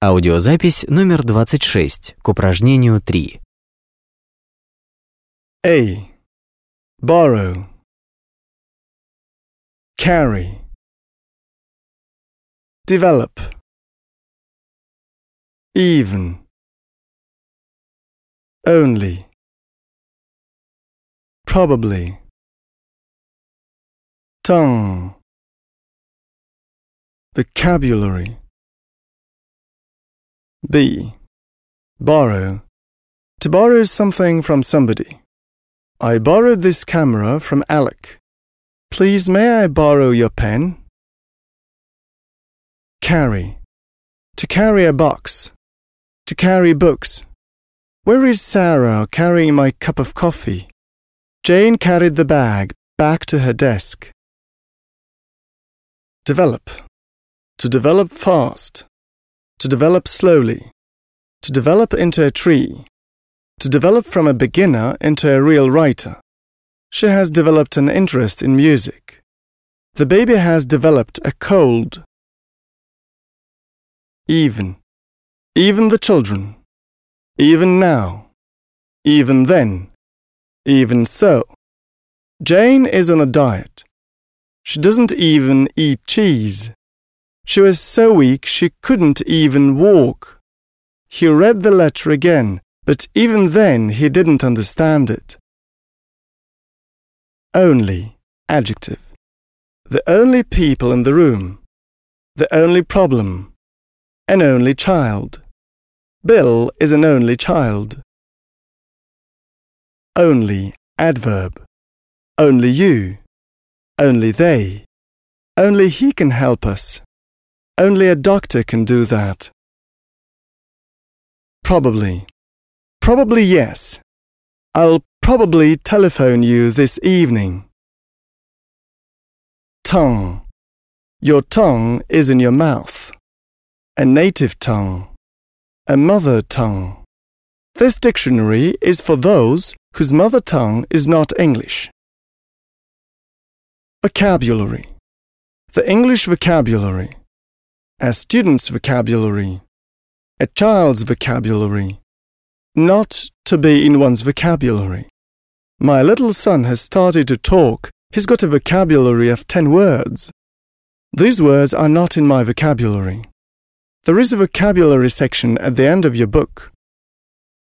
Аудиозапись номер 26 к упражнению 3. A. Borrow. Carry. Develop. Even. Only. Probably. Tongue. Vocabulary. B. Borrow. To borrow something from somebody. I borrowed this camera from Alec. Please, may I borrow your pen? Carry. To carry a box. To carry books. Where is Sarah carrying my cup of coffee? Jane carried the bag back to her desk. Develop. To develop fast. To develop slowly. To develop into a tree. To develop from a beginner into a real writer. She has developed an interest in music. The baby has developed a cold. Even. Even the children. Even now. Even then. Even so. Jane is on a diet. She doesn't even eat cheese. She was so weak she couldn't even walk. He read the letter again, but even then he didn't understand it. Only, adjective. The only people in the room. The only problem. An only child. Bill is an only child. Only, adverb. Only you. Only they. Only he can help us. Only a doctor can do that. Probably. Probably yes. I'll probably telephone you this evening. Tongue. Your tongue is in your mouth. A native tongue. A mother tongue. This dictionary is for those whose mother tongue is not English. Vocabulary. The English vocabulary. A student's vocabulary. A child's vocabulary. Not to be in one's vocabulary. My little son has started to talk. He's got a vocabulary of 10 words. These words are not in my vocabulary. There is a vocabulary section at the end of your book.